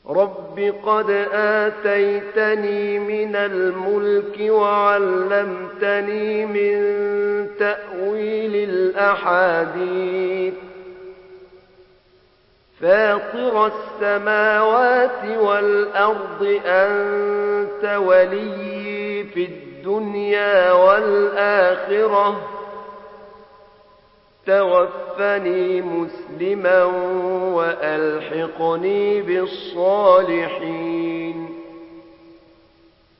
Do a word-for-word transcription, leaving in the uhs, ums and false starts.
رب قد آتيتني من الملك وعلمتني من تأويل الأحاديث فاطر السماوات والأرض أنت وليي في الدنيا والآخرة توفني مسلما وألحقني بالصالحين